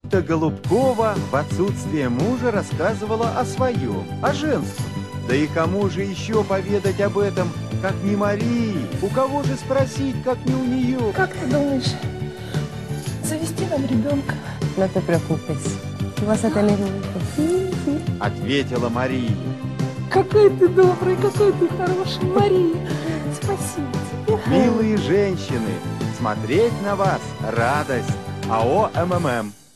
То Голубкова в отсутствие мужа рассказывала о своем, о женском. Да и кому же еще поведать об этом, как не Марии? У кого же спросить, как не у нее? Как ты думаешь, завести нам ребенка? No te preocupes, tú vas a tener un hijo. Ответила Мария. Какой ты добрый, какой ты хороший, Мария. Спасибо тебе. Милые женщины, смотреть на вас радость. АО МММ.